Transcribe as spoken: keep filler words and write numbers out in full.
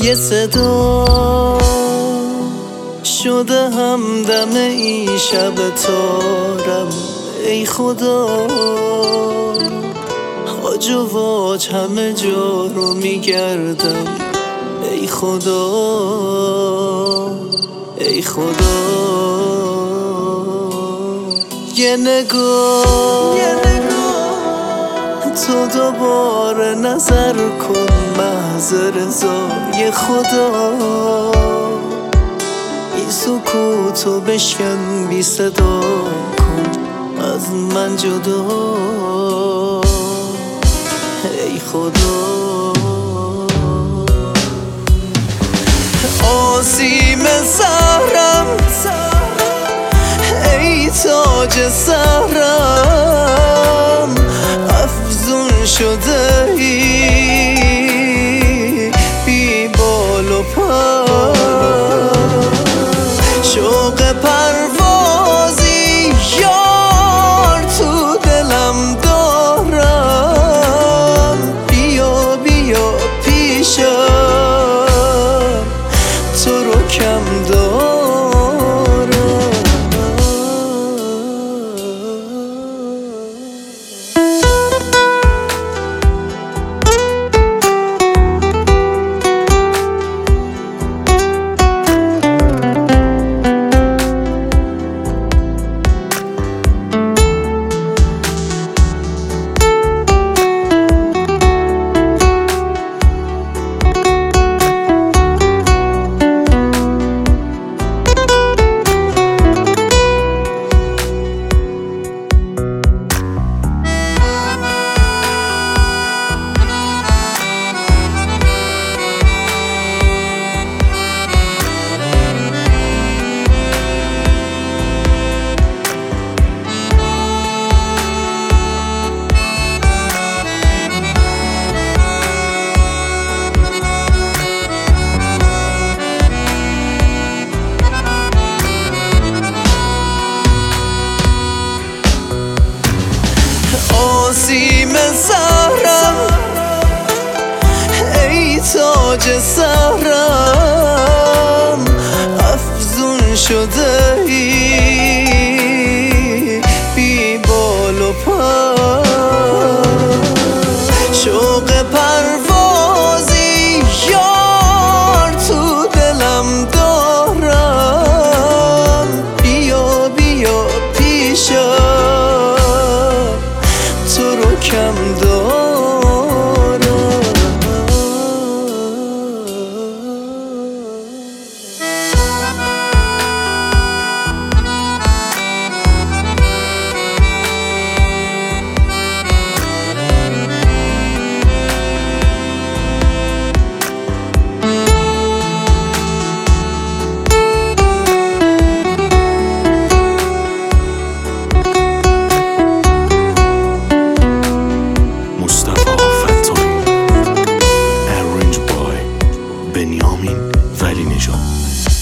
یه صدا شده همدم این شب تارم. ای خدا هاج و واج همه جا رو میگردم. ای خدا ای خدا یه نگاه تو دوباره نظر کن محض رضای خدا. این سکوتو بشکن بی صدا کن از من جدا. ای خدا آسیم سهرم ای تاج سهرم افزون شده ای بی بال و پر. شوق پروازی یار تو دلم دارم. بیا بیا پیشم تو رو کم دارم. آسیم سهرم ای تاج سهرم افزون شده ای بی بال و پر. شوق پروازی یار تو دلم دارم. بیا بیا پیشم تو رو کم دارم. بنیامین ولی نژاد.